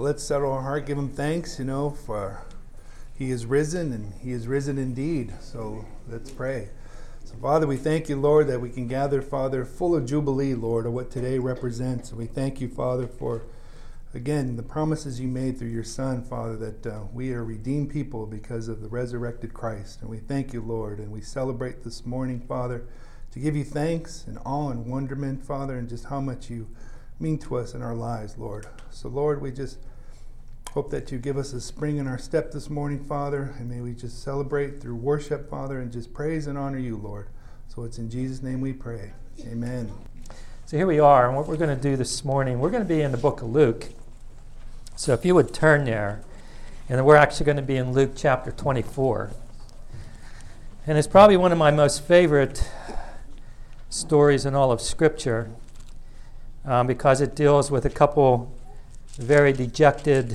Well, let's settle our heart, give him thanks, for he is risen and he is risen indeed. So let's pray. So, Father, we thank you, Lord, that we can gather, Father, full of jubilee, Lord, of what today represents. And we thank you, Father, for, again, the promises you made through your Son, Father, that we are redeemed people because of the resurrected Christ. And we thank you, Lord, and we celebrate this morning, Father, to give you thanks and awe and wonderment, Father, and just how much you mean to us in our lives, Lord. So, Lord, we just hope that you give us a spring in our step this morning, Father, and may we just celebrate through worship, Father, and just praise and honor you, Lord. So it's in Jesus' name we pray. Amen. So here we are, and what we're going to do this morning, we're going to be in the book of Luke. So if you would turn there, and we're actually going to be in Luke chapter 24. And it's probably one of my most favorite stories in all of Scripture, because it deals with a couple very dejected,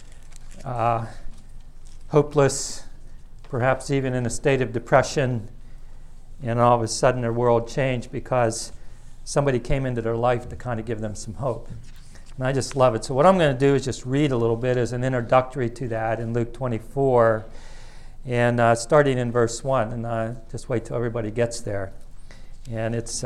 hopeless, perhaps even in a state of depression, and all of a sudden their world changed because somebody came into their life to kind of give them some hope. And I just love it. So what I'm going to do is just read a little bit as an introductory to that in Luke 24, and starting in verse 1, and just wait till everybody gets there. And it's,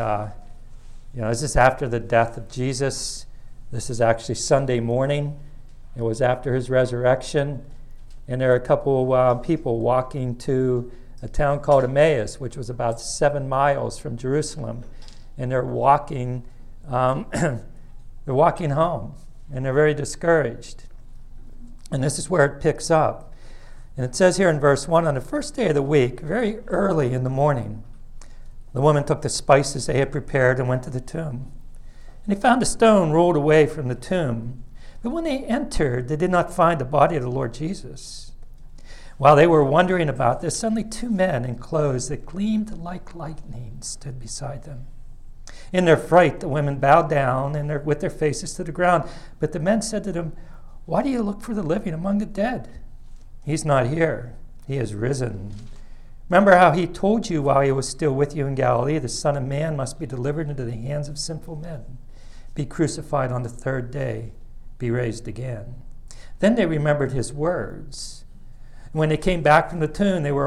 this is after the death of Jesus. This is actually Sunday morning. It was after his resurrection. And there are a couple people walking to a town called Emmaus, which was about 7 miles from Jerusalem. And they're walking, they're walking home, and they're very discouraged. And this is where it picks up. And it says here in verse 1, on the first day of the week, very early in the morning, the woman took the spices they had prepared and went to the tomb. And they found a stone rolled away from the tomb. But when they entered, they did not find the body of the Lord Jesus. While they were wondering about this, suddenly 2 men in clothes that gleamed like lightning stood beside them. In their fright, the women bowed down with their faces to the ground. But the men said to them, "Why do you look for the living among the dead? He's not here. He is risen. Remember how he told you while he was still with you in Galilee, the Son of Man must be delivered into the hands of sinful men, be crucified on the 3rd day, be raised again." Then they remembered his words. When they came back from the tomb, they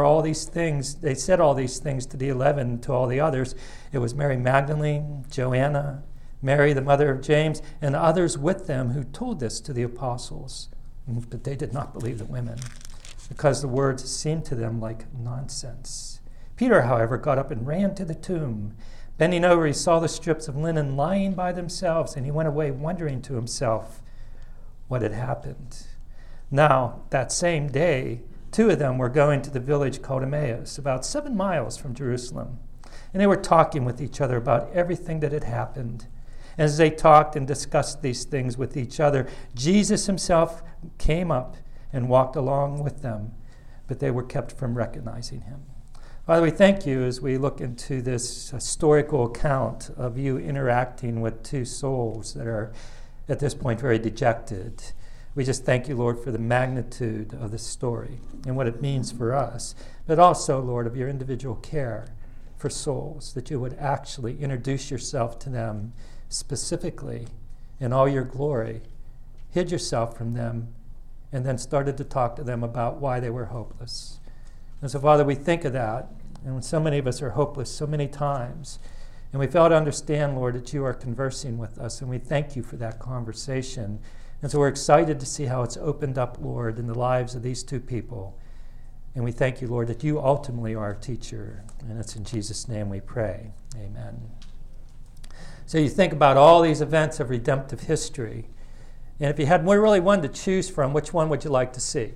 said all these things to the 11, to all the others. It was Mary Magdalene, Joanna, Mary, the mother of James, and others with them who told this to the apostles. But they did not believe the women, because the words seemed to them like nonsense. Peter, however, got up and ran to the tomb. Bending over, he saw the strips of linen lying by themselves, and he went away wondering to himself what had happened. Now, that same day, 2 of them were going to the village called Emmaus, about 7 miles from Jerusalem. And they were talking with each other about everything that had happened. And as they talked and discussed these things with each other, Jesus himself came up and walked along with them, but they were kept from recognizing him. Father, we thank you as we look into this historical account of you interacting with 2 souls that are at this point very dejected. We just thank you, Lord, for the magnitude of this story and what it means for us, but also, Lord, of your individual care for souls, that you would actually introduce yourself to them specifically in all your glory, hid yourself from them, and then started to talk to them about why they were hopeless. And so, Father, we think of that, and when so many of us are hopeless so many times, and we fail to understand, Lord, that you are conversing with us, and we thank you for that conversation. And so we're excited to see how it's opened up, Lord, in the lives of these 2 people. And we thank you, Lord, that you ultimately are our teacher, and it's in Jesus' name we pray. Amen. So you think about all these events of redemptive history, and if you had really one to choose from, which one would you like to see?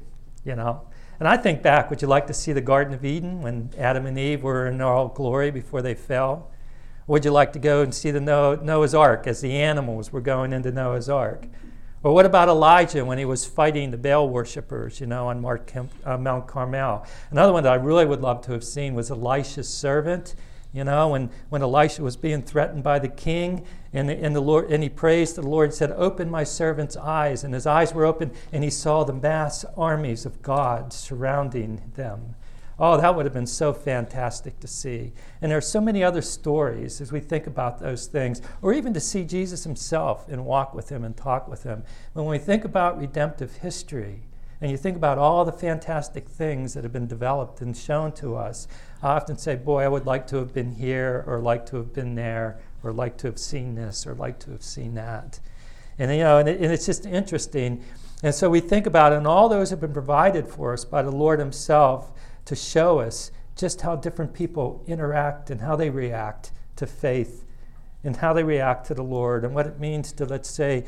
And I think back, would you like to see the Garden of Eden when Adam and Eve were in all glory before they fell? Would you like to go and see the Noah's Ark as the animals were going into Noah's Ark? Or what about Elijah when he was fighting the Baal worshippers, on Mount Carmel? Another one that I really would love to have seen was Elisha's servant. When Elisha was being threatened by the king, and the Lord, and he praised the Lord and said, "Open my servant's eyes." And his eyes were open, and he saw the mass armies of God surrounding them. Oh, that would have been so fantastic to see. And there are so many other stories as we think about those things, or even to see Jesus himself and walk with him and talk with him. When we think about redemptive history, and you think about all the fantastic things that have been developed and shown to us, I often say, boy, I would like to have been here, or like to have been there, or like to have seen this, or like to have seen that. And it's just interesting. And so we think about it, and all those have been provided for us by the Lord himself to show us just how different people interact and how they react to faith and how they react to the Lord and what it means to, let's say,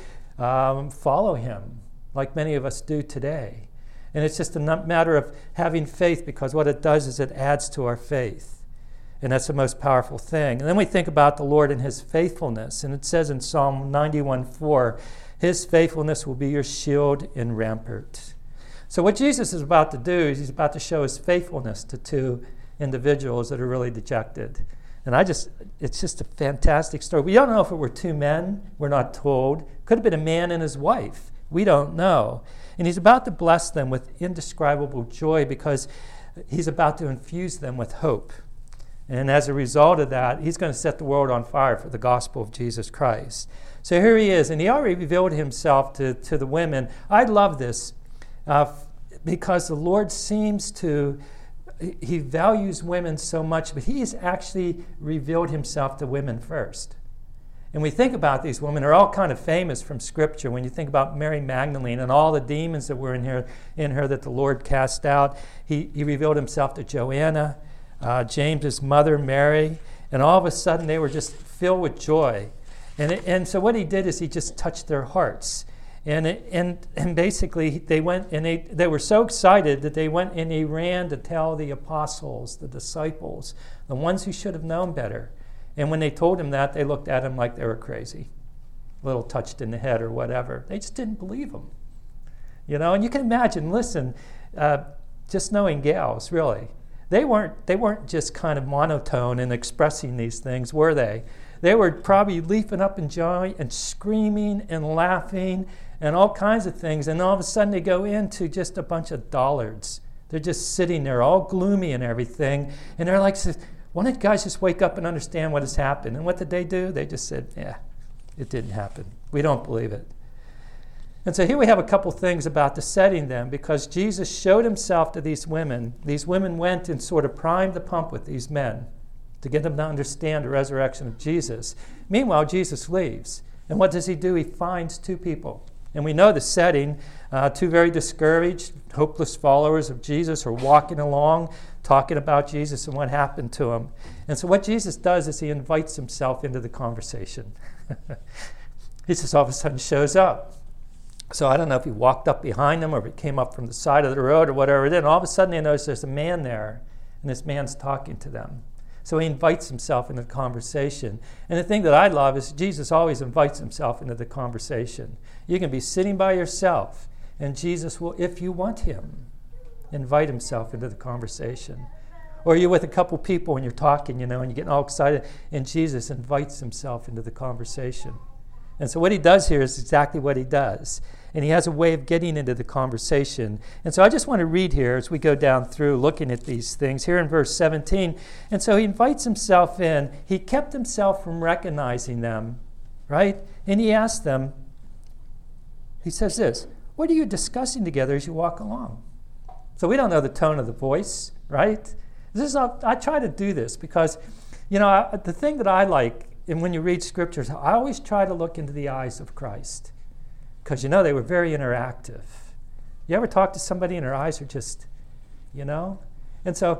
follow him like many of us do today. And it's just a matter of having faith, because what it does is it adds to our faith. And that's the most powerful thing. And then we think about the Lord and his faithfulness. And it says in Psalm 91:4, his faithfulness will be your shield and rampart. So what Jesus is about to do is he's about to show his faithfulness to two individuals that are really dejected. And it's just a fantastic story. We don't know if it were two men. We're not told. Could have been a man and his wife. We don't know. And he's about to bless them with indescribable joy, because he's about to infuse them with hope. And as a result of that, he's going to set the world on fire for the gospel of Jesus Christ. So here he is, and he already revealed himself to the women. I love this because the Lord seems to, he values women so much, but he's actually revealed himself to women first. And we think about these women, they're all kind of famous from Scripture. When you think about Mary Magdalene and all the demons that were in her that the Lord cast out, he revealed himself to Joanna, James's mother, Mary, and all of a sudden they were just filled with joy. And so what he did is he just touched their hearts. And basically they went and they were so excited that they went and they ran to tell the apostles, the disciples, the ones who should have known better. And when they told him that, they looked at him like they were crazy, a little touched in the head or whatever. They just didn't believe him. And you can imagine, listen, just knowing gals, really, they weren't just kind of monotone in expressing these things, were they? They were probably leaping up in joy and screaming and laughing and all kinds of things. And all of a sudden they go into just a bunch of dullards. They're just sitting there all gloomy and everything. And they're like, why don't you guys just wake up and understand what has happened? And what did they do? They just said, yeah, it didn't happen. We don't believe it. And so here we have a couple things about the setting then, because Jesus showed himself to these women. These women went and sort of primed the pump with these men to get them to understand the resurrection of Jesus. Meanwhile, Jesus leaves. And what does he do? He finds two people. And we know the setting. Two very discouraged, hopeless followers of Jesus are walking along, talking about Jesus and what happened to him. And so what Jesus does is he invites himself into the conversation. He just all of a sudden shows up. So I don't know if he walked up behind them or if he came up from the side of the road or whatever it is. And all of a sudden they notice there's a man there, and this man's talking to them. So he invites himself into the conversation. And the thing that I love is Jesus always invites himself into the conversation. You can be sitting by yourself, and Jesus will, if you want him, invite himself into the conversation. Or you're with a couple people and you're talking, and you're getting all excited, and Jesus invites himself into the conversation. And so what he does here is exactly what he does. And he has a way of getting into the conversation. And so I just want to read here as we go down through looking at these things. Here in verse 17, and so he invites himself in. He kept himself from recognizing them, right? And he asked them, he says this, what are you discussing together as you walk along? So we don't know the tone of the voice, right? I try to do this because, the thing that I like, and when you read scriptures, I always try to look into the eyes of Christ. Because, they were very interactive. You ever talk to somebody and their eyes are just, And so,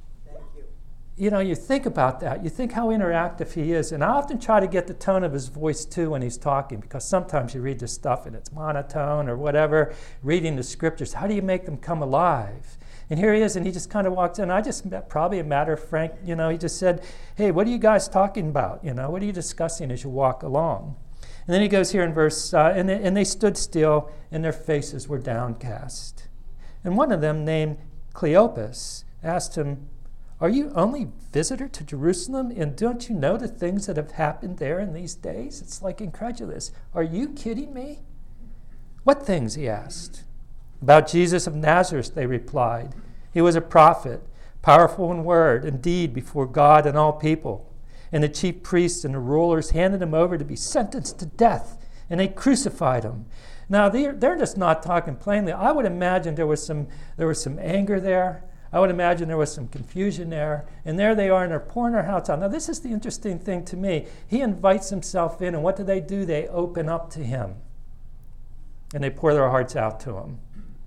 you think about that. You think how interactive he is. And I often try to get the tone of his voice, too, when he's talking. Because sometimes you read this stuff and it's monotone or whatever. Reading the scriptures, how do you make them come alive? And here he is, and he just kind of walks in. Probably a matter of frank, he just said, hey, what are you guys talking about? What are you discussing as you walk along? And then he goes here in verse, and they stood still, and their faces were downcast. And one of them, named Cleopas, asked him, are you only visitor to Jerusalem, and don't you know the things that have happened there in these days? It's like incredulous. Are you kidding me? What things, he asked. About Jesus of Nazareth, they replied. He was a prophet, powerful in word and deed before God and all people. And the chief priests and the rulers handed him over to be sentenced to death, and they crucified him. Now, they're just not talking plainly. I would imagine there was some anger there. I would imagine there was some confusion there. And there they are, and they're pouring their hearts out. Now, this is the interesting thing to me. He invites himself in, and what do? They open up to him. And they pour their hearts out to him.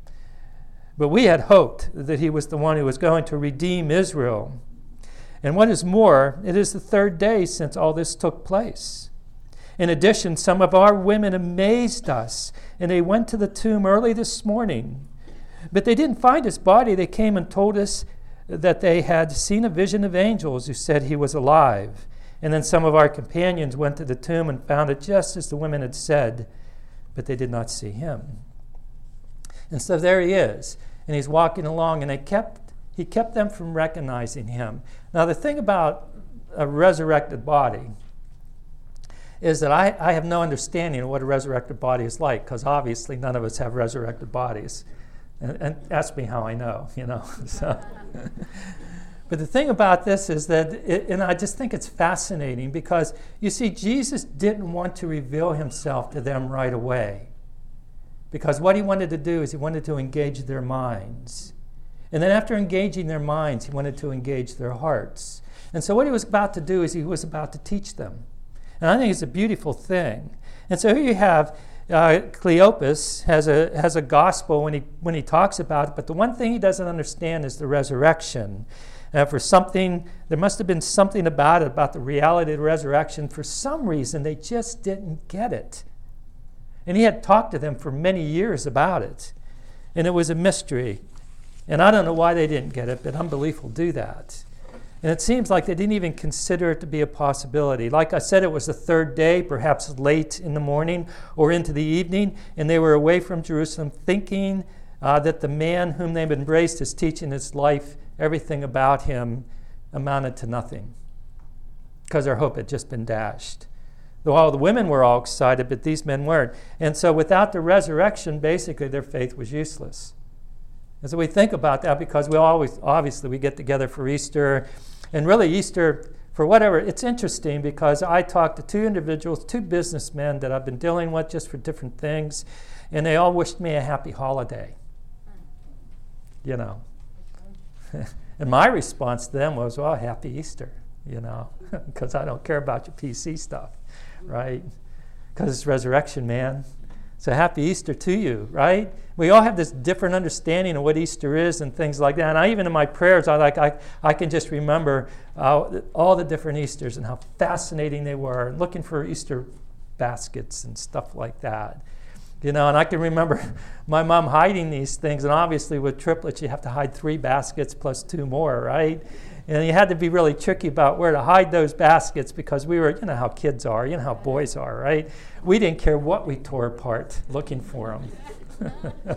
But we had hoped that he was the one who was going to redeem Israel. And what is more, it is the third day since all this took place. In addition, some of our women amazed us, and they went to the tomb early this morning. But they didn't find his body. They came and told us that they had seen a vision of angels who said he was alive. And then some of our companions went to the tomb and found it just as the women had said, but they did not see him. And so there he is, and he's walking along, and he kept them from recognizing him. Now, the thing about a resurrected body is that I have no understanding of what a resurrected body is like, because obviously none of us have resurrected bodies. And ask me how I know, So. But the thing about this is that, and I just think it's fascinating, because you see, Jesus didn't want to reveal himself to them right away. Because what he wanted to do is he wanted to engage their minds. And then after engaging their minds, he wanted to engage their hearts. And so what he was about to do is he was about to teach them. And I think it's a beautiful thing. And so here you have Cleopas has a gospel when he talks about it, but the one thing he doesn't understand is the resurrection. There must have been something about the reality of the resurrection. For some reason, they just didn't get it. And he had talked to them for many years about it. And it was a mystery. And I don't know why they didn't get it, but unbelief will do that. And it seems like they didn't even consider it to be a possibility. Like I said, it was the third day, perhaps late in the morning or into the evening, and they were away from Jerusalem thinking that the man whom they've embraced is teaching his life, everything about him amounted to nothing, because their hope had just been dashed. Though all the women were all excited, but these men weren't. And so without the resurrection, basically their faith was useless. And so we think about that because we get together for Easter. And really Easter, for whatever, it's interesting because I talked to two individuals, two businessmen that I've been dealing with just for different things, and they all wished me a happy holiday. And my response to them was, well, happy Easter, because I don't care about your PC stuff, right? Because it's resurrection, man. So happy Easter to you, right? We all have this different understanding of what Easter is and things like that. And even in my prayers, I can just remember all the different Easters and how fascinating they were, looking for Easter baskets and stuff like that. And I can remember my mom hiding these things. And obviously with triplets, you have to hide 3 baskets plus 2 more, right? And you had to be really tricky about where to hide those baskets because we were, how kids are, how boys are, right? We didn't care what we tore apart looking for them.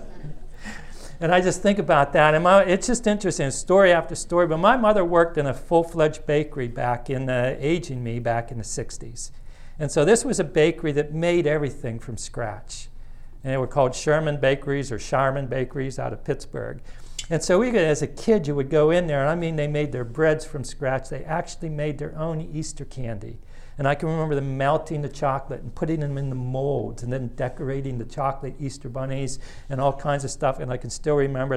And I just think about that. And it's just interesting, story after story. But my mother worked in a full-fledged bakery back in aging me back in the 60s. And so this was a bakery that made everything from scratch. And they were called Sherman Bakeries or Sharman Bakeries out of Pittsburgh. And so as a kid, you would go in there, and they made their breads from scratch. They actually made their own Easter candy. And I can remember them melting the chocolate and putting them in the molds and then decorating the chocolate Easter bunnies and all kinds of stuff. And I can still remember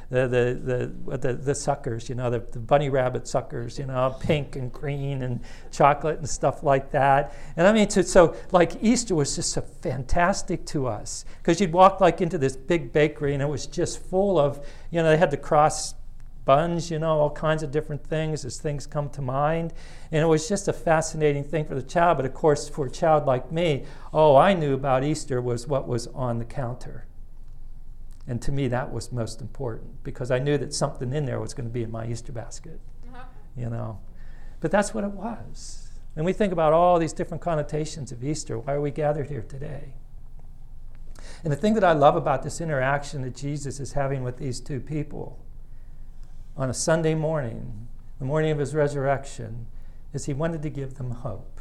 the suckers, the bunny rabbit suckers, pink and green and chocolate and stuff like that. And so Easter was just so fantastic to us because you'd walk into this big bakery and it was just full of, they had the cross buns, all kinds of different things as things come to mind. And it was just a fascinating thing for the child. But of course, for a child like me, all I knew about Easter was what was on the counter. And to me, that was most important because I knew that something in there was going to be in my Easter basket, But that's what it was. And we think about all these different connotations of Easter. Why are we gathered here today? And the thing that I love about this interaction that Jesus is having with these two people on a Sunday morning, the morning of his resurrection, is he wanted to give them hope.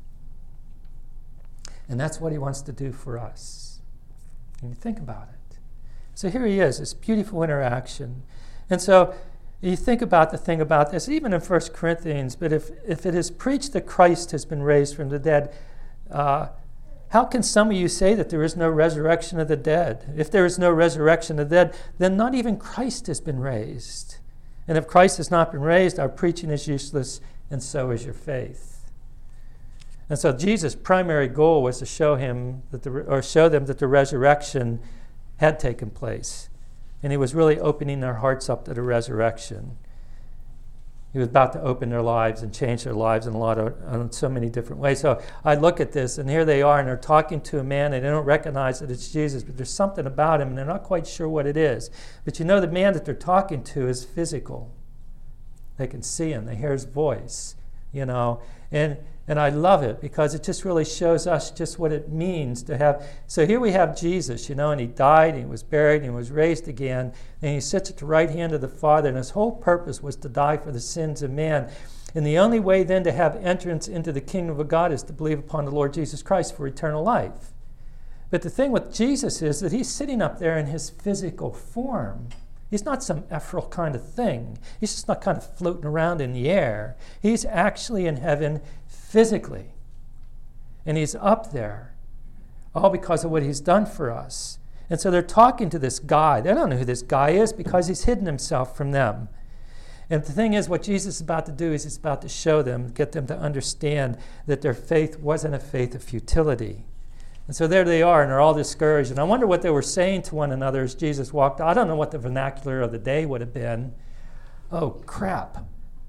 And that's what he wants to do for us. And you think about it. So here he is, this beautiful interaction. And so you think about the thing about this, even in 1 Corinthians, but if it is preached that Christ has been raised from the dead, how can some of you say that there is no resurrection of the dead? If there is no resurrection of the dead, then not even Christ has been raised. And if Christ has not been raised, our preaching is useless, and so is your faith. And so Jesus' primary goal was to show them that the resurrection had taken place. And he was really opening their hearts up to the resurrection. He was about to open their lives and change their lives in so many different ways. So I look at this, and here they are, and they're talking to a man, and they don't recognize that it's Jesus, but there's something about him, and they're not quite sure what it is. But you know, the man that they're talking to is physical. They can see him. They hear his voice, you know. And I love it because it just really shows us just what it means to have. So here we have Jesus, you know, and he died, and he was buried, and he was raised again, and he sits at the right hand of the Father, and his whole purpose was to die for the sins of man. And the only way then to have entrance into the kingdom of God is to believe upon the Lord Jesus Christ for eternal life. But the thing with Jesus is that he's sitting up there in his physical form. He's not some ethereal kind of thing. He's just not kind of floating around in the air. He's actually in heaven physically. And he's up there, all because of what he's done for us. And so they're talking to this guy. They don't know who this guy is because he's hidden himself from them. And the thing is, what Jesus is about to do is he's about to show them, get them to understand that their faith wasn't a faith of futility. And so there they are, and they're all discouraged. And I wonder what they were saying to one another as Jesus walked. I don't know what the vernacular of the day would have been. Oh, crap.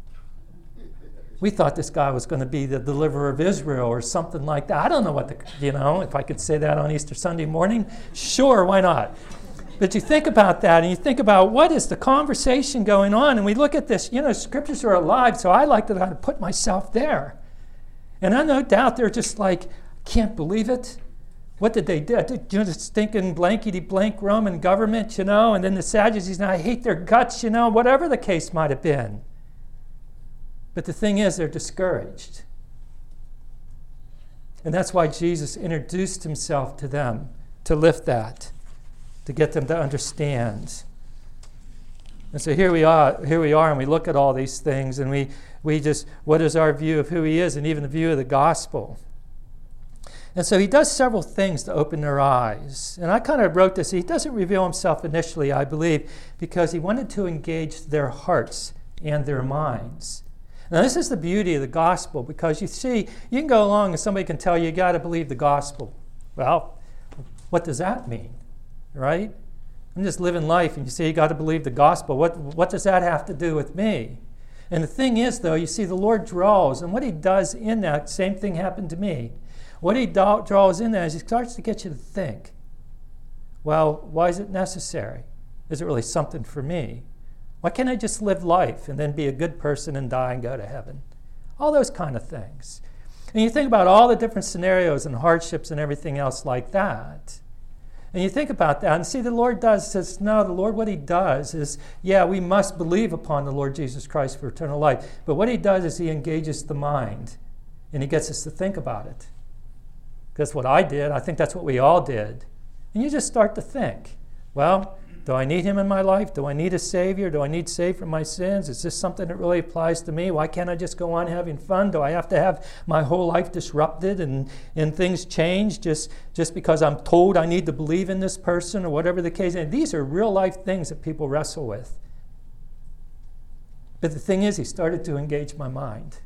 We thought this guy was going to be the deliverer of Israel or something like that. I don't know what if I could say that on Easter Sunday morning. Sure, why not? But you think about that, and you think about what is the conversation going on, and we look at this, you know, scriptures are alive, so I like to kind of put myself there. And I no doubt they're just like, can't believe it. What did they do? You know, the stinking blankety-blank Roman government, you know, and then the Sadducees, and I hate their guts, you know, whatever the case might have been. But the thing is, they're discouraged. And that's why Jesus introduced himself to them, to lift that, to get them to understand. And so here we are, and we look at all these things, and we just, what is our view of who he is, and even the view of the gospel? And so he does several things to open their eyes. And I kind of wrote this. He doesn't reveal himself initially, I believe, because he wanted to engage their hearts and their minds. Now, this is the beauty of the gospel, because you see, you can go along and somebody can tell you got to believe the gospel. Well, what does that mean, right? I'm just living life, and you say you got to believe the gospel. What does that have to do with me? And the thing is, though, you see, the Lord draws, and what he does in that, same thing happened to me. What he draws in that is he starts to get you to think, well, why is it necessary? Is it really something for me? Why can't I just live life and then be a good person and die and go to heaven? All those kind of things. And you think about all the different scenarios and hardships and everything else like that. And you think about that and see the Lord says, no, the Lord, what he does is, yeah, we must believe upon the Lord Jesus Christ for eternal life. But what he does is he engages the mind and he gets us to think about it. That's what I did. I think that's what we all did. And you just start to think, well, do I need him in my life? Do I need a Savior? Do I need saved from my sins? Is this something that really applies to me? Why can't I just go on having fun? Do I have to have my whole life disrupted and things change just because I'm told I need to believe in this person or whatever the case? And these are real life things that people wrestle with. But the thing is, he started to engage my mind.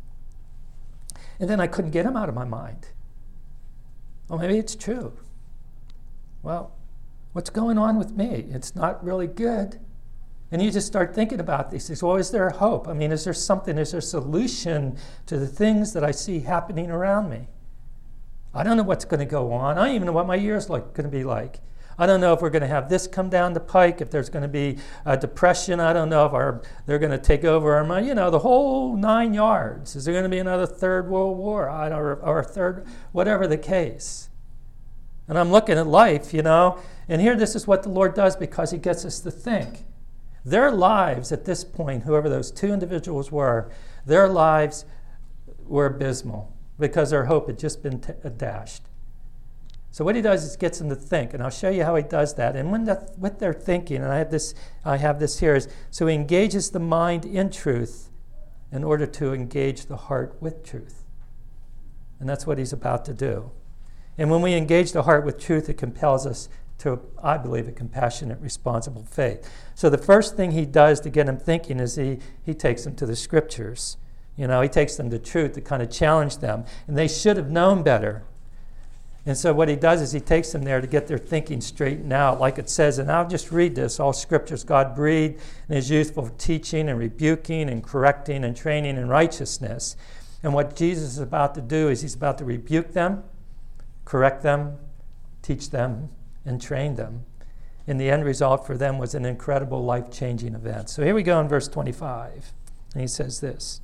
And then I couldn't get him out of my mind. Well, maybe it's true. Well, what's going on with me? It's not really good. And you just start thinking about these things. Well, is there hope? I mean, is there something? Is there a solution to the things that I see happening around me? I don't know what's going to go on. I don't even know what my year's going to be like. I don't know if we're going to have this come down the pike, if there's going to be a depression. I don't know if they're going to take over our money. You know, the whole 9 yards. Is there going to be another third world war? Or a third, whatever the case. And I'm looking at life, you know, and here this is what the Lord does because he gets us to think. Their lives at this point, whoever those two individuals were, their lives were abysmal because their hope had just been dashed. So what he does is gets them to think, and I'll show you how he does that. And what they're thinking, and I have this here, is so he engages the mind in truth in order to engage the heart with truth. And that's what he's about to do. And when we engage the heart with truth, it compels us to, I believe, a compassionate, responsible faith. So the first thing he does to get them thinking is he takes them to the scriptures. He takes them to truth to kind of challenge them. And they should have known better. And so what he does is he takes them there to get their thinking straightened out, like it says, and I'll just read this, all scriptures God breathed and is useful for teaching and rebuking and correcting and training in righteousness. And what Jesus is about to do is he's about to rebuke them, correct them, teach them, and train them. And the end result for them was an incredible life-changing event. So here we go in verse 25. And he says this.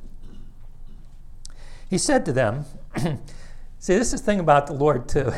He said to them, see, this is the thing about the Lord, too.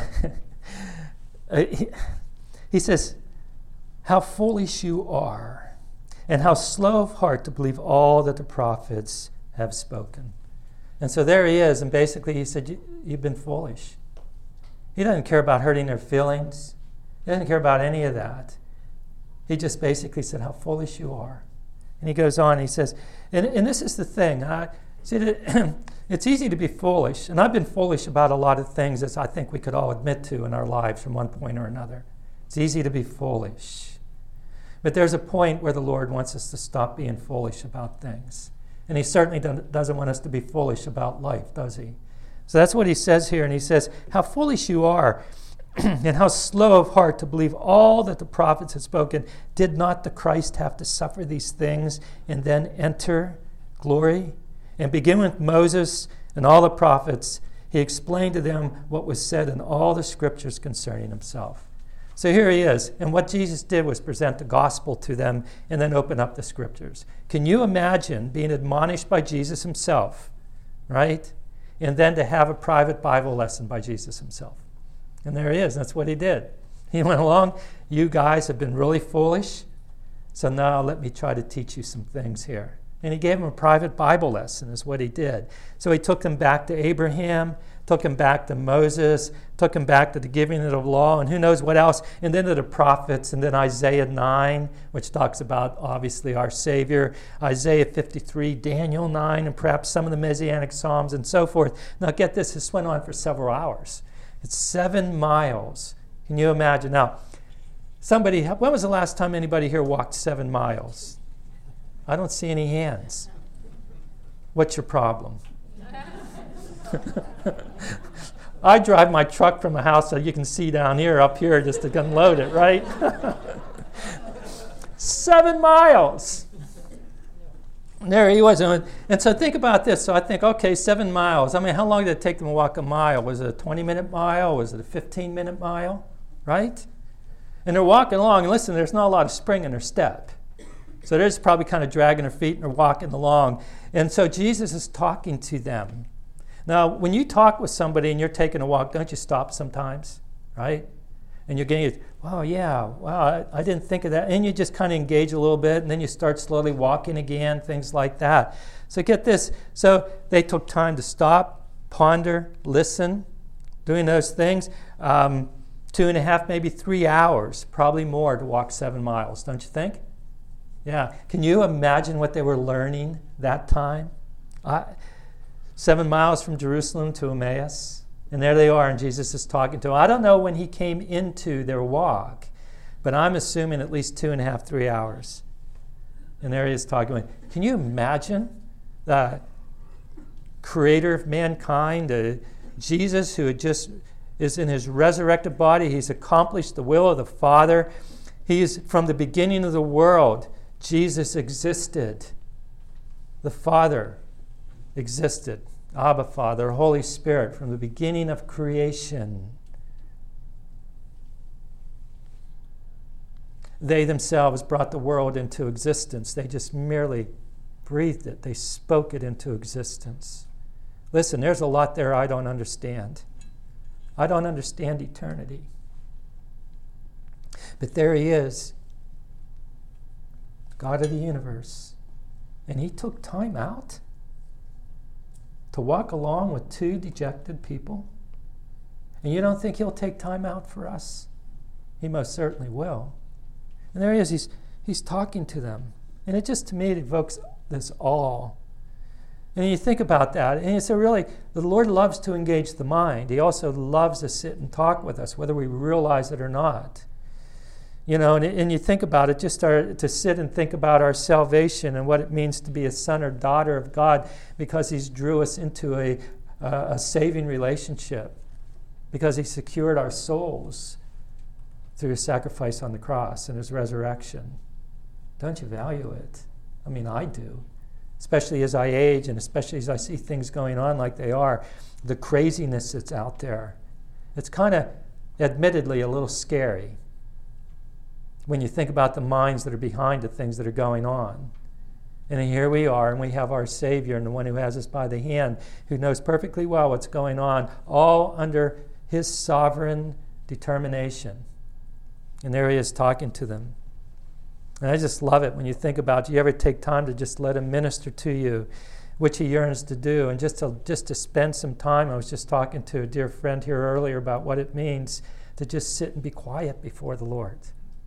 He says, how foolish you are, and how slow of heart to believe all that the prophets have spoken. And so there he is, and basically he said, you've been foolish. He doesn't care about hurting their feelings. He doesn't care about any of that. He just basically said, how foolish you are. And he goes on, he says, and this is the thing. It's easy to be foolish, and I've been foolish about a lot of things, as I think we could all admit to in our lives from one point or another. It's easy to be foolish. But there's a point where the Lord wants us to stop being foolish about things. And he certainly doesn't want us to be foolish about life, does he? So that's what he says here, and he says, how foolish you are, and how slow of heart to believe all that the prophets had spoken. Did not the Christ have to suffer these things and then enter glory? And begin with Moses and all the prophets, he explained to them what was said in all the scriptures concerning himself. So here he is. And what Jesus did was present the gospel to them and then open up the scriptures. Can you imagine being admonished by Jesus himself, right? And then to have a private Bible lesson by Jesus himself. And there he is. That's what he did. He went along, you guys have been really foolish, so now let me try to teach you some things here. And he gave them a private Bible lesson is what he did. So he took them back to Abraham, took them back to Moses, took them back to the giving of the law, and who knows what else, and then to the prophets, and then Isaiah 9, which talks about, obviously, our Savior, Isaiah 53, Daniel 9, and perhaps some of the Messianic Psalms, and so forth. Now get this went on for several hours. It's 7 miles. Can you imagine? Now, when was the last time anybody here walked 7 miles? I don't see any hands. What's your problem? I drive my truck from the house so you can see down here, up here, just to unload it, right? 7 miles. And there he was. And so think about this. So I think, okay, 7 miles. I mean, how long did it take them to walk a mile? Was it a 20-minute mile? Was it a 15-minute mile? Right? And they're walking along. And listen, there's not a lot of spring in their step. So they're just probably kind of dragging their feet and they're walking along. And so Jesus is talking to them. Now, when you talk with somebody and you're taking a walk, don't you stop sometimes, right? And you're getting, wow, yeah, wow, I didn't think of that. And you just kind of engage a little bit, and then you start slowly walking again, things like that. So get this. So they took time to stop, ponder, listen, doing those things. 2.5, maybe 3 hours, probably more, to walk 7 miles, don't you think? Yeah. Can you imagine what they were learning that time? 7 miles from Jerusalem to Emmaus. And there they are, and Jesus is talking to them. I don't know when he came into their walk, but I'm assuming at least 2.5, 3 hours. And there he is talking. Can you imagine the creator of mankind, Jesus, who just is in his resurrected body? He's accomplished the will of the Father. He's from the beginning of the world. Jesus existed. The Father existed. Abba, Father, Holy Spirit, from the beginning of creation. They themselves brought the world into existence. They just merely breathed it. They spoke it into existence. Listen, there's a lot there I don't understand. I don't understand eternity. But there he is, God of the universe. And he took time out to walk along with 2 dejected people And you don't think he'll take time out for us? He most certainly will. And there he is. He's talking to them. And it just, to me, it evokes this awe. And you think about that, and so really, the Lord loves to engage the mind. He also loves to sit and talk with us, whether we realize it or not. You know, and you think about it, just to sit and think about our salvation and what it means to be a son or daughter of God, because he's drew us into a saving relationship, because he secured our souls through his sacrifice on the cross and his resurrection. Don't you value it? I mean, I do. Especially as I age and especially as I see things going on like they are, the craziness that's out there. It's kind of, admittedly, a little scary when you think about the minds that are behind the things that are going on. And here we are, and we have our Savior and the one who has us by the hand, who knows perfectly well what's going on, all under his sovereign determination. And there he is talking to them. And I just love it when you think about, do you ever take time to just let him minister to you, which he yearns to do, and just to spend some time. I was just talking to a dear friend here earlier about what it means to just sit and be quiet before the Lord,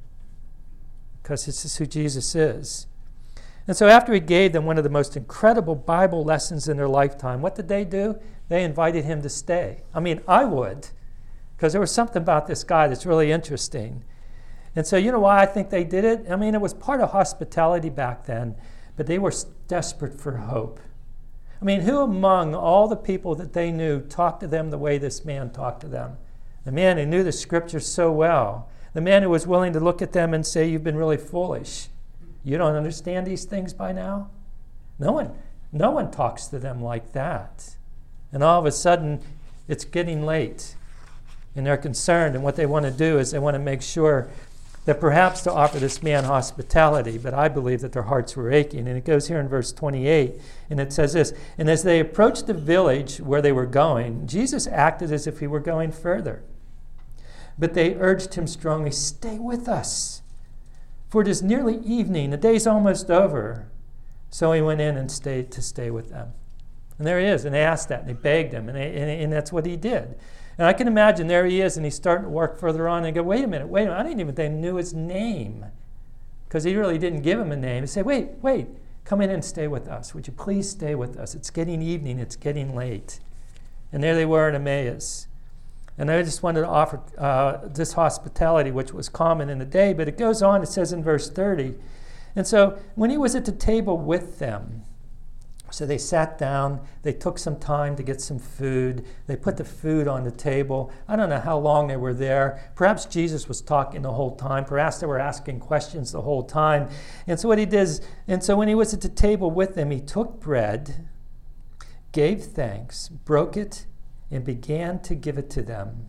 because this is who Jesus is. And so after he gave them one of the most incredible Bible lessons in their lifetime, what did they do? They invited him to stay. I mean, I would, because there was something about this guy that's really interesting. And so you know why I think they did it? I mean, it was part of hospitality back then, but they were desperate for hope. I mean, who among all the people that they knew talked to them the way this man talked to them? The man who knew the scriptures so well. The man who was willing to look at them and say, you've been really foolish. You don't understand these things by now? No one talks to them like that. And all of a sudden, it's getting late. And they're concerned, and what they want to do is they want to make sure that perhaps to offer this man hospitality, but I believe that their hearts were aching. And it goes here in verse 28, and it says this, and as they approached the village where they were going, Jesus acted as if he were going further. But they urged him strongly, stay with us, for it is nearly evening, the day's almost over. So he went in and stayed to stay with them. And there he is, and they asked that, and they begged him, and that's what he did. And I can imagine there he is, and he's starting to work further on, and go, wait a minute, I didn't even think they knew his name, because he really didn't give him a name. He said, wait, come in and stay with us. Would you please stay with us? It's getting evening, it's getting late. And there they were in Emmaus. And I just wanted to offer this hospitality, which was common in the day, but it goes on, it says in verse 30, and so when he was at the table with them, so they sat down, they took some time to get some food, they put the food on the table. I don't know how long they were there. Perhaps Jesus was talking the whole time, perhaps they were asking questions the whole time. And so what he did, and so when he was at the table with them, he took bread, gave thanks, broke it, and began to give it to them.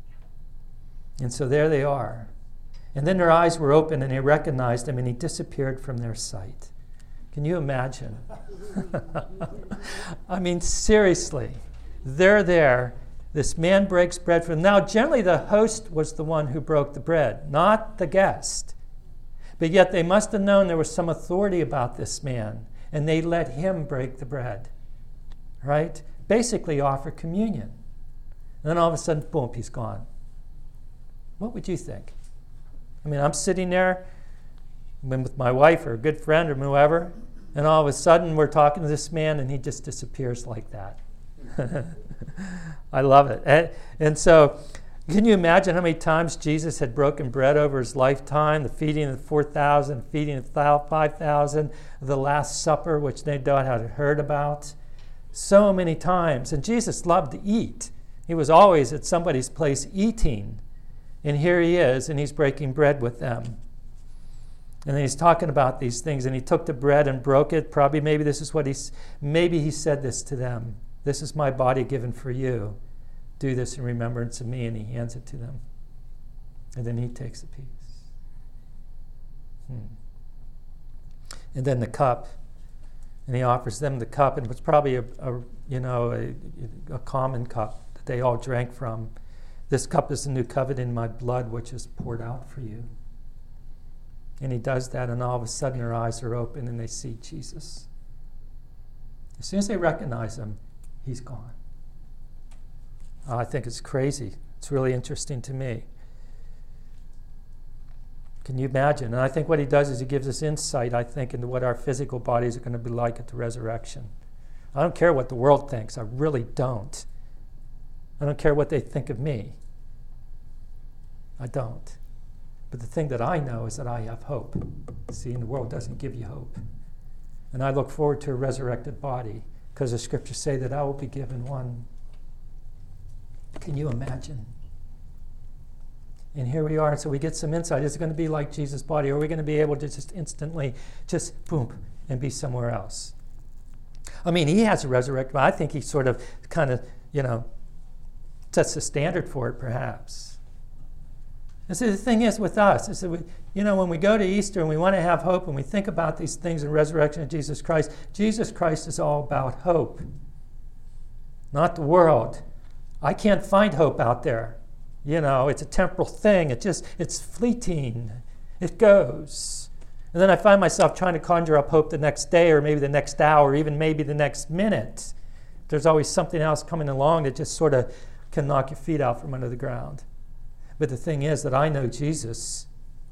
And so there they are. And then their eyes were open and they recognized him, and he disappeared from their sight. Can you imagine? I mean, seriously, they're there. This man breaks bread for them. Now, generally, the host was the one who broke the bread, not the guest. But yet they must have known there was some authority about this man, and they let him break the bread, right? Basically offer communion. And then all of a sudden, boom, he's gone. What would you think? I mean, I'm sitting there with my wife or a good friend or whoever, and all of a sudden we're talking to this man and he just disappears like that. I love it. And so can you imagine how many times Jesus had broken bread over his lifetime? The feeding of the 4,000, feeding of 5,000, the Last Supper, which they had heard about. So many times. And Jesus loved to eat. He was always at somebody's place eating. And here he is, and he's breaking bread with them. And then he's talking about these things, and he took the bread and broke it. Probably maybe this is what maybe he said this to them. This is my body given for you. Do this in remembrance of me. And he hands it to them. And then he takes the piece. And then the cup. And he offers them the cup. And it was probably a common cup that they all drank from. This cup is the new covenant in my blood, which is poured out for you. And he does that, and all of a sudden their eyes are open and they see Jesus. As soon as they recognize him, he's gone. I think it's crazy It's really interesting to me. Can you imagine? And I think what he does is he gives us insight, I think, into what our physical bodies are going to be like at the resurrection. I don't care what the world thinks. I really don't. I don't care what they think of me. I don't. But the thing that I know is that I have hope. See, and the world doesn't give you hope. And I look forward to a resurrected body because the scriptures say that I will be given one. Can you imagine? And here we are, and so we get some insight. Is it going to be like Jesus' body, or are we going to be able to just instantly, just boom, and be somewhere else? I mean, he has a resurrected body. I think he sort of, kind of, sets the standard for it, perhaps. And so the thing is with us, is that when we go to Easter and we want to have hope and we think about these things in resurrection of Jesus Christ is all about hope, not the world. I can't find hope out there. It's a temporal thing. It's fleeting. It goes. And then I find myself trying to conjure up hope the next day or maybe the next hour or even maybe the next minute. There's always something else coming along that just sort of can knock your feet out from under the ground. But the thing is that I know Jesus.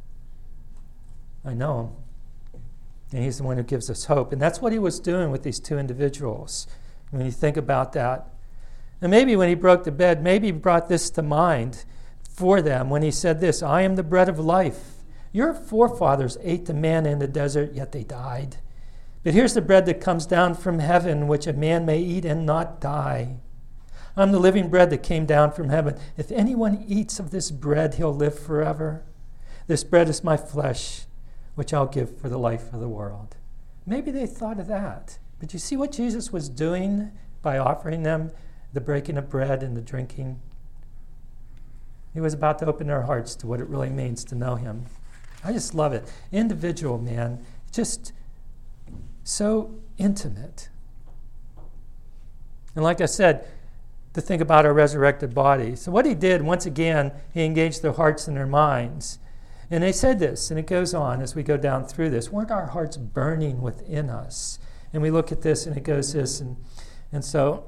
I know him. And he's the one who gives us hope. And that's what he was doing with these two individuals. When you think about that. And maybe when he broke the bread, maybe he brought this to mind for them when he said this, I am the bread of life. Your forefathers ate the manna in the desert, yet they died. But here's the bread that comes down from heaven, which a man may eat and not die. I'm the living bread that came down from heaven. If anyone eats of this bread, he'll live forever. This bread is my flesh, which I'll give for the life of the world. Maybe they thought of that. But you see what Jesus was doing by offering them the breaking of bread and the drinking? He was about to open their hearts to what it really means to know him. I just love it. Individual, man, just so intimate. And like I said, to think about our resurrected body. So what he did, once again, he engaged their hearts and their minds. And they said this, and it goes on as we go down through this. Weren't our hearts burning within us? And we look at this, and it goes this, and so,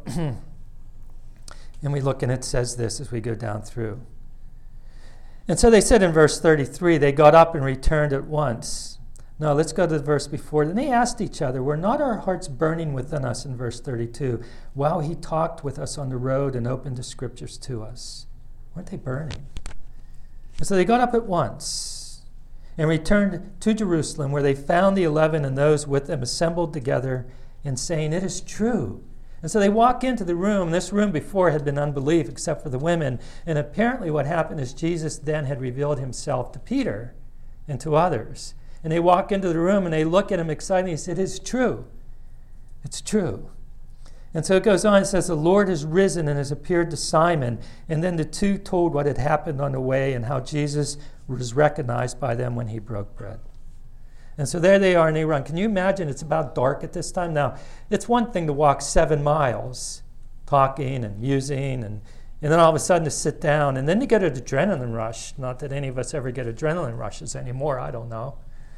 and we look, and it says this as we go down through. And so they said in verse 33, they got up and returned at once. No, let's go to the verse before. Then they asked each other, were not our hearts burning within us, in verse 32, while he talked with us on the road and opened the scriptures to us? Weren't they burning? And so they got up at once and returned to Jerusalem, where they found the 11 and those with them assembled together and saying, it is true. And so they walk into the room. This room before had been unbelief except for the women. And apparently what happened is Jesus then had revealed himself to Peter and to others. And they walk into the room and they look at him excitedly. He said, it's true. It's true. And so it goes on. It says, the Lord has risen and has appeared to Simon. And then the two told what had happened on the way and how Jesus was recognized by them when he broke bread. And so there they are and they run. Can you imagine? It's about dark at this time. Now, it's one thing to walk 7 miles talking and musing and then all of a sudden to sit down. And then you get an adrenaline rush. Not that any of us ever get adrenaline rushes anymore. I don't know.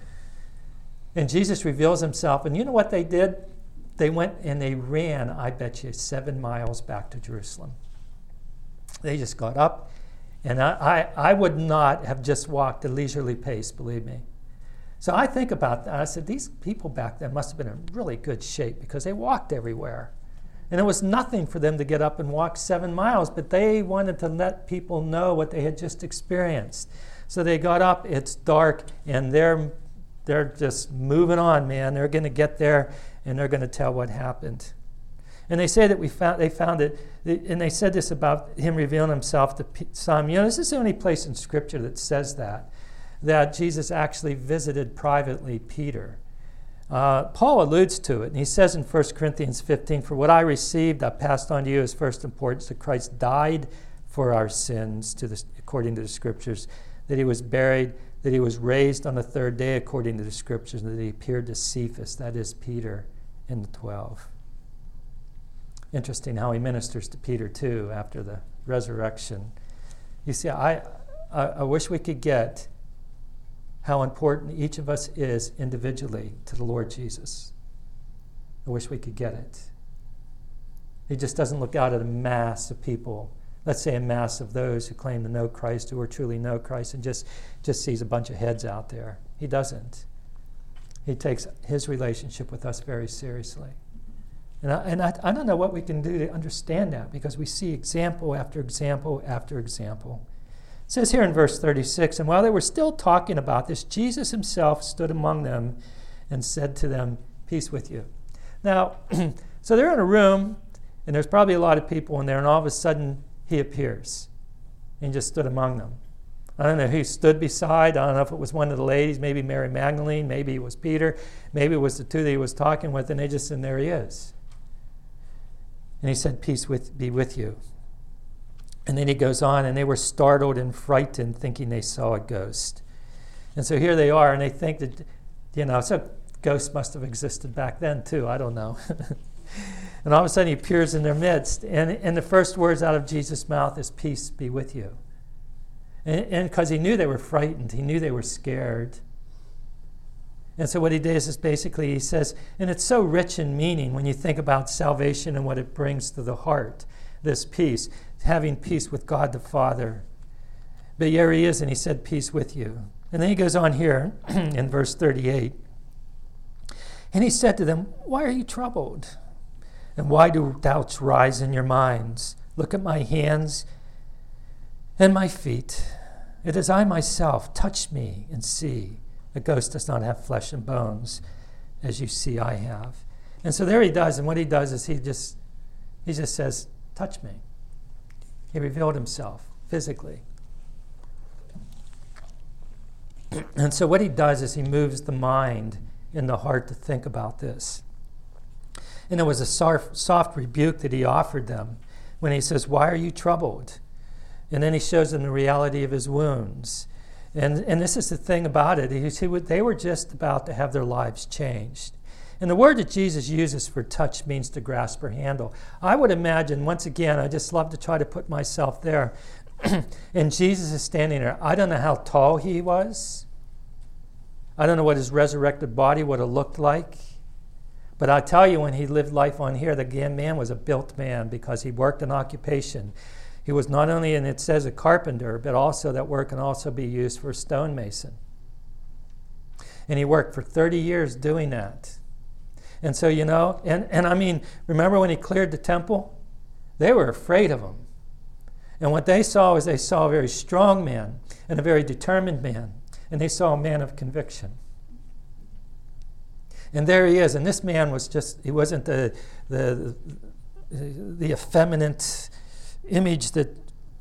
And Jesus reveals himself. And you know what they did? They went and they ran, I bet you, 7 miles back to Jerusalem. They just got up. And I would not have just walked a leisurely pace, believe me. So I think about that. I said, these people back then must have been in really good shape because they walked everywhere. And it was nothing for them to get up and walk 7 miles, but they wanted to let people know what they had just experienced. So they got up, it's dark, and they're just moving on, man. They're going to get there, and they're going to tell what happened. And they say that they found it, and they said this about him revealing himself to Simon. This is the only place in Scripture that says that Jesus actually visited privately Peter. Paul alludes to it, and he says in 1 Corinthians 15, for what I received, I passed on to you as first importance, that Christ died for our sins, according to the Scriptures, that he was buried, that he was raised on the third day, according to the Scriptures, and that he appeared to Cephas, that is Peter, and the 12. Interesting how he ministers to Peter, too, after the resurrection. You see, I wish we could get how important each of us is individually to the Lord Jesus. I wish we could get it. He just doesn't look out at a mass of people let's say, a mass of those who claim to know Christ, who are truly know Christ, and just sees a bunch of heads out there. He doesn't. He takes his relationship with us very seriously. And I don't know what we can do to understand that, because we see example after example after example. It says here in verse 36, and while they were still talking about this, Jesus himself stood among them and said to them, "Peace with you." Now, so they're in a room, and there's probably a lot of people in there, and all of a sudden he appears and just stood among them. I don't know who he stood beside. I don't know if it was one of the ladies, maybe Mary Magdalene, maybe it was Peter, maybe it was the two that he was talking with, and and there he is. And he said, "Peace be with you." And then he goes on, and they were startled and frightened, thinking they saw a ghost. And so here they are, and they think that, so ghosts must have existed back then too, I don't know. And all of a sudden he appears in their midst, and the first words out of Jesus' mouth is, "Peace be with you." And because he knew they were frightened, he knew they were scared. And so what he does is basically he says, and it's so rich in meaning when you think about salvation and what it brings to the heart, this peace, having peace with God the Father. But here he is, and he said, "Peace with you." And then he goes on here in verse 38. And he said to them, "Why are you troubled? And why do doubts rise in your minds? Look at my hands and my feet. It is I myself. Touch me and see. A ghost does not have flesh and bones, as you see I have." And so there he does, and what he does is he just says, "Touch me." He revealed himself physically. And so what he does is he moves the mind and the heart to think about this. And it was a soft rebuke that he offered them when he says, "Why are you troubled?" And then he shows them the reality of his wounds. And this is the thing about it. They were just about to have their lives changed. And the word that Jesus uses for touch means to grasp or handle. I would imagine, once again, I just love to try to put myself there. And Jesus is standing there. I don't know how tall he was. I don't know what his resurrected body would have looked like. But I tell you, when he lived life on here, the man was a built man because he worked an occupation. He was not only, and it says a carpenter, but also that work can also be used for a stonemason. And he worked for 30 years doing that. And so, and I mean, remember when he cleared the temple? They were afraid of him. And what they saw was they saw a very strong man and a very determined man. And they saw a man of conviction. And there he is. And this man was he wasn't the effeminate image that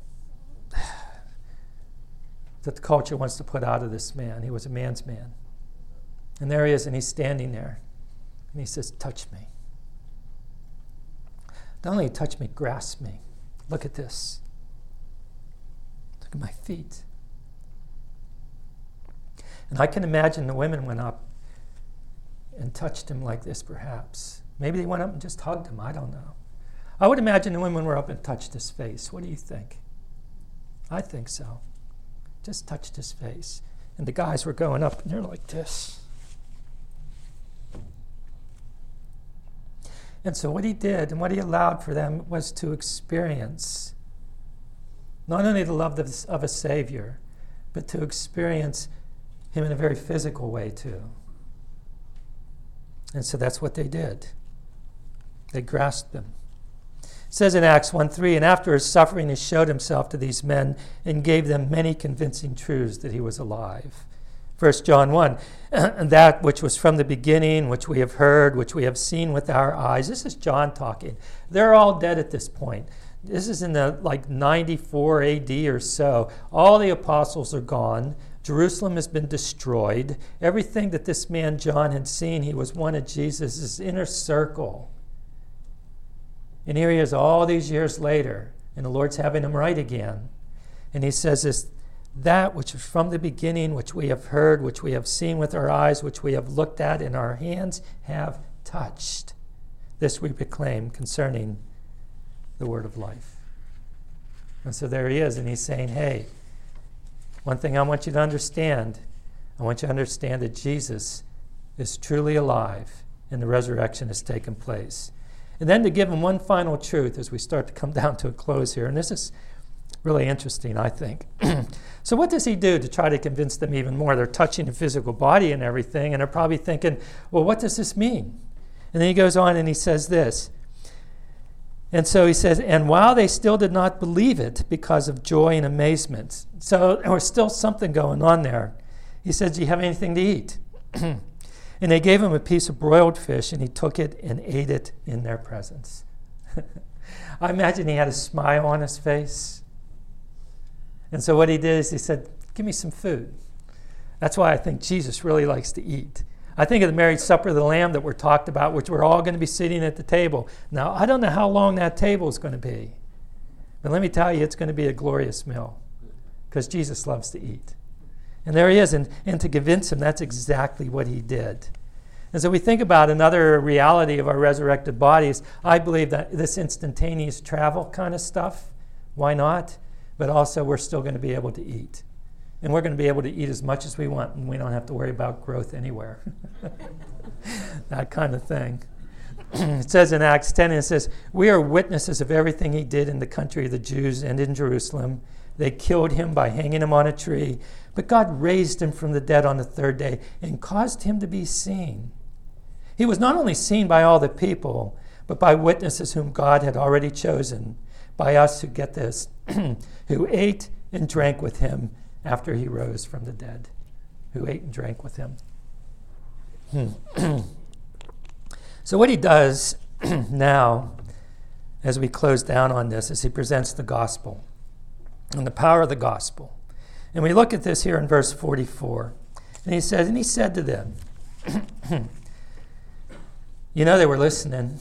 the culture wants to put out of this man. He was a man's man. And there he is, and he's standing there. And he says, "Touch me. Not only touch me, grasp me. Look at this. Look at my feet." And I can imagine the women went up and touched him like this, perhaps. Maybe they went up and just hugged him. I don't know. I would imagine the women were up and touched his face. What do you think? I think so. Just touched his face. And the guys were going up, and they're like this. And so what he did and what he allowed for them was to experience not only the love of a Savior, but to experience him in a very physical way too. And so that's what they did. They grasped him. It says in Acts 1:3, and after his suffering he showed himself to these men and gave them many convincing truths that he was alive. 1 John 1, and that which was from the beginning, which we have heard, which we have seen with our eyes. This is John talking. They're all dead at this point. This is in the 94 AD or so. All the apostles are gone. Jerusalem has been destroyed. Everything that this man John had seen, he was one of Jesus' inner circle. And here he is all these years later, and the Lord's having him write again. And he says this, that which was from the beginning, which we have heard, which we have seen with our eyes, which we have looked at, and our hands have touched. This we proclaim concerning the word of life. And so there he is, and he's saying, hey, one thing I want you to understand, I want you to understand that Jesus is truly alive, and the resurrection has taken place. And then to give him one final truth as we start to come down to a close here, and this is Really interesting, I think. So what does he do to try to convince them even more? They're touching the physical body and everything, and they're probably thinking, well, what does this mean? And then he goes on and he says this. And so he says, and while they still did not believe it because of joy and amazement. So there was still something going on there. He said, do you have anything to eat? And they gave him a piece of broiled fish, and he took it and ate it in their presence. I imagine he had a smile on his face. And so what he did is he said, give me some food. That's why I think Jesus really likes to eat. I think of the marriage supper of the Lamb that we're talked about, which we're all going to be sitting at the table. Now, I don't know how long that table is going to be. But let me tell you, it's going to be a glorious meal because Jesus loves to eat. And there he is. And to convince him, that's exactly what he did. And so we think about another reality of our resurrected bodies. I believe that this instantaneous travel kind of stuff, why not? But also we're still going to be able to eat. And we're going to be able to eat as much as we want, and we don't have to worry about growth anywhere. That kind of thing. It says in Acts 10, it says, we are witnesses of everything he did in the country of the Jews and in Jerusalem. They killed him by hanging him on a tree, but God raised him from the dead on the third day and caused him to be seen. He was not only seen by all the people, but by witnesses whom God had already chosen, by us who, get this, who ate and drank with him after he rose from the dead, who ate and drank with him. So what he does now, as we close down on this, is he presents the gospel and the power of the gospel. And we look at this here in verse 44. And he said to them, you know, they were listening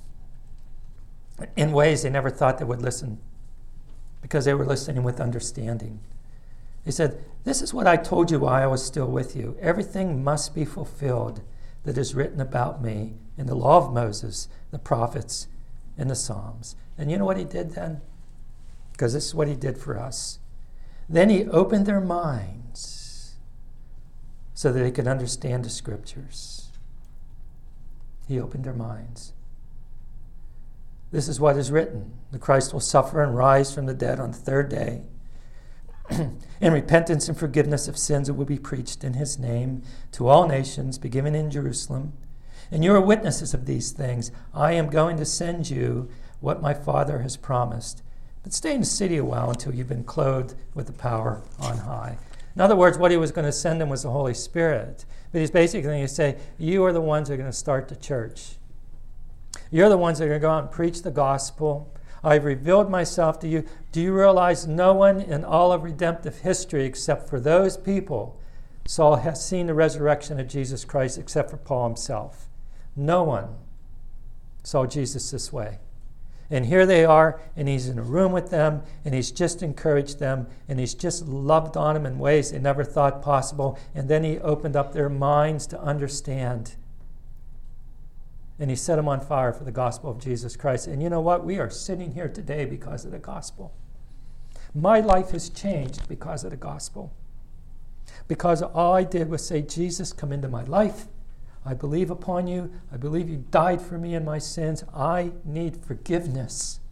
in ways they never thought they would listen, because they were listening with understanding. He said, this is what I told you while I was still with you. Everything must be fulfilled that is written about me in the law of Moses, the prophets, and the Psalms. And you know what he did then? Because this is what he did for us. Then he opened their minds so that they could understand the scriptures. He opened their minds. This is what is written. The Christ will suffer and rise from the dead on the third day. And repentance and forgiveness of sins will be preached in his name to all nations, beginning in Jerusalem. And you are witnesses of these things. I am going to send you what my Father has promised. But stay in the city a while until you've been clothed with the power on high. In other words, what he was going to send them was the Holy Spirit. But he's basically going to say, you are the ones that are going to start the church. You're the ones that are going to go out and preach the gospel. I've revealed myself to you. Do you realize no one in all of redemptive history except for those people has seen the resurrection of Jesus Christ except for Paul himself? No one saw Jesus this way. And here they are, and he's in a room with them, and he's just encouraged them, and he's just loved on them in ways they never thought possible. And then he opened up their minds to understand. And he set them on fire for the gospel of Jesus Christ. And you know what? We are sitting here today because of the gospel. My life has changed because of the gospel. Because all I did was say, Jesus, come into my life. I believe upon you. I believe you died for me and my sins. I need forgiveness.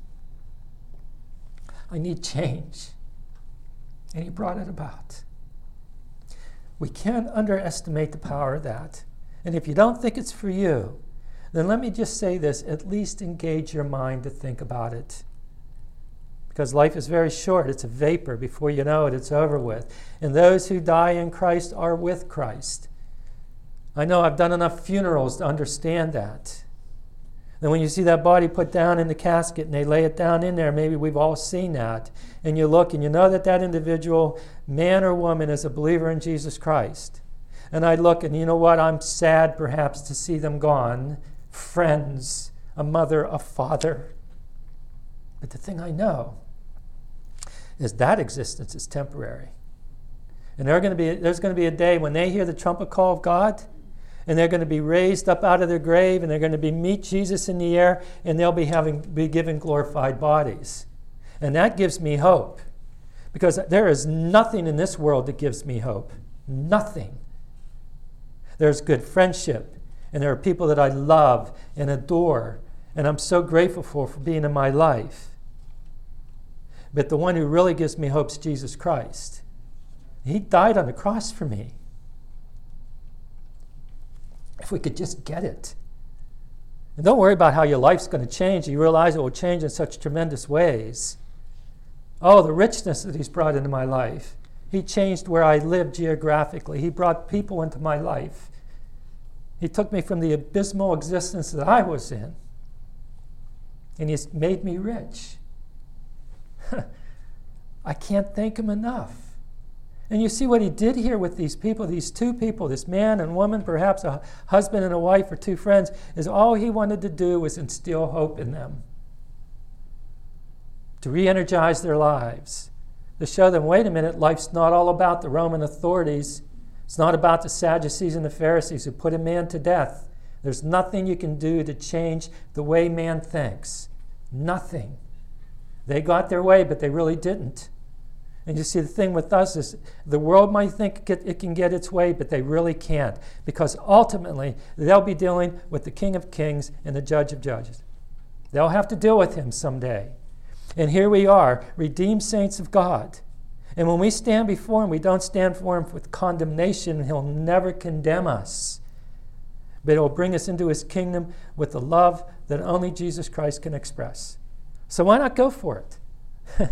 I need change. And he brought it about. We can't underestimate the power of that. And if you don't think it's for you, then let me just say this, at least engage your mind to think about it. Because life is very short. It's a vapor. Before you know it, it's over with. And those who die in Christ are with Christ. I know I've done enough funerals to understand that. Then when you see that body put down in the casket and they lay it down in there, maybe we've all seen that. And you look and you know that that individual, man or woman, is a believer in Jesus Christ. And I look and you know what? I'm sad perhaps to see them gone. Friends, a mother, a father. But the thing I know is that existence is temporary. And there's going to be a day when they hear the trumpet call of God, and they're going to be raised up out of their grave, and they're going to meet Jesus in the air, and they'll be given glorified bodies. And that gives me hope. Because there is nothing in this world that gives me hope. Nothing. There's good friendship. And there are people that I love and adore, and I'm so grateful for being in my life. But the one who really gives me hope is Jesus Christ. He died on the cross for me. If we could just get it. And don't worry about how your life's going to change. You realize it will change in such tremendous ways. Oh, the richness that he's brought into my life. He changed where I live geographically. He brought people into my life. He took me from the abysmal existence that I was in. And he's made me rich. I can't thank him enough. And you see what he did here with these people, these two people, this man and woman, perhaps a husband and a wife or two friends, is all he wanted to do was instill hope in them. To re-energize their lives. To show them, wait a minute, life's not all about the Roman authorities. It's not about the Sadducees and the Pharisees who put a man to death. There's nothing you can do to change the way man thinks. Nothing. They got their way, but they really didn't. And you see, the thing with us is the world might think it can get its way, but they really can't. Because ultimately, they'll be dealing with the King of Kings and the Judge of Judges. They'll have to deal with him someday. And here we are, redeemed saints of God. And when we stand before him, we don't stand before him with condemnation. He'll never condemn us. But he'll bring us into his kingdom with the love that only Jesus Christ can express. So why not go for it?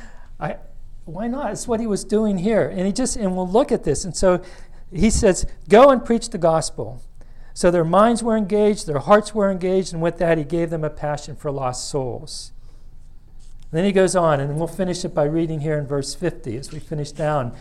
Why not? It's what he was doing here. And we'll look at this. And so he says, go and preach the gospel. So their minds were engaged, their hearts were engaged, and with that he gave them a passion for lost souls. And then he goes on, and we'll finish it by reading here in verse 50 as we finish down.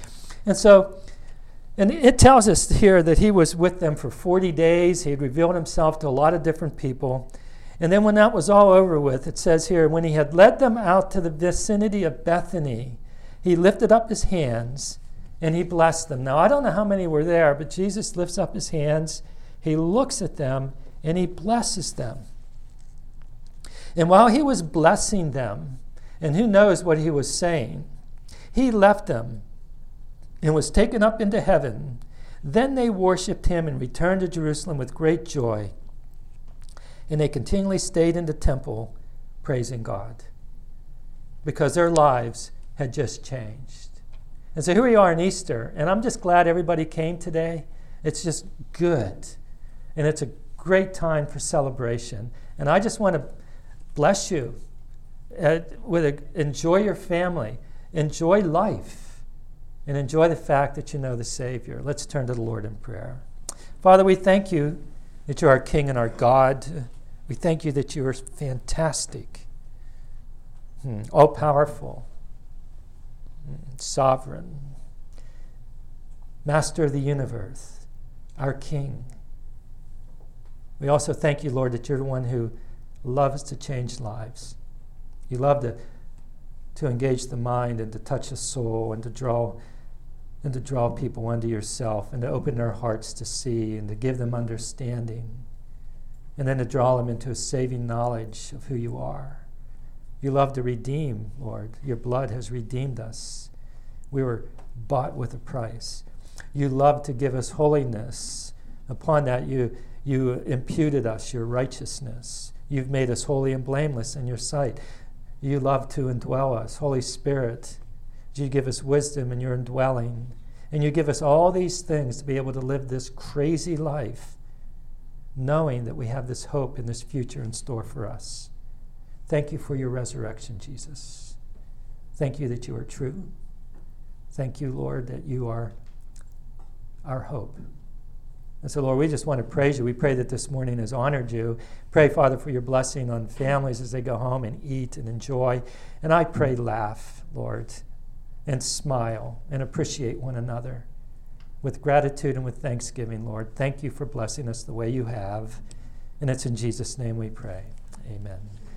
And it tells us here that he was with them for 40 days. He had revealed himself to a lot of different people. And then when that was all over with, it says here, when he had led them out to the vicinity of Bethany, he lifted up his hands and he blessed them. Now, I don't know how many were there, but Jesus lifts up his hands, he looks at them, and he blesses them. And while he was blessing them, and who knows what he was saying, he left them and was taken up into heaven. Then they worshipped him and returned to Jerusalem with great joy. And they continually stayed in the temple praising God because their lives had just changed. And so here we are in Easter, and I'm just glad everybody came today. It's just good. And it's a great time for celebration. And I just want to bless you. Enjoy your family. Enjoy life. And enjoy the fact that you know the Savior. Let's turn to the Lord in prayer. Father, we thank you that you're our King and our God. We thank you that you are fantastic, all-powerful, sovereign, Master of the universe, our King. We also thank you, Lord, that you're the one who loves to change lives. You love to engage the mind and to touch the soul and to draw people unto yourself and to open their hearts to see and to give them understanding and then to draw them into a saving knowledge of who you are. You love to redeem, Lord. Your blood has redeemed us. We were bought with a price. You love to give us holiness. Upon that, you imputed us your righteousness. You've made us holy and blameless in your sight. You love to indwell us. Holy Spirit, you give us wisdom in your indwelling. And you give us all these things to be able to live this crazy life, knowing that we have this hope and this future in store for us. Thank you for your resurrection, Jesus. Thank you that you are true. Thank you, Lord, that you are our hope. And so, Lord, we just want to praise you. We pray that this morning has honored you. Pray, Father, for your blessing on families as they go home and eat and enjoy. And I pray laugh, Lord, and smile and appreciate one another with gratitude and with thanksgiving, Lord. Thank you for blessing us the way you have. And it's in Jesus' name we pray. Amen.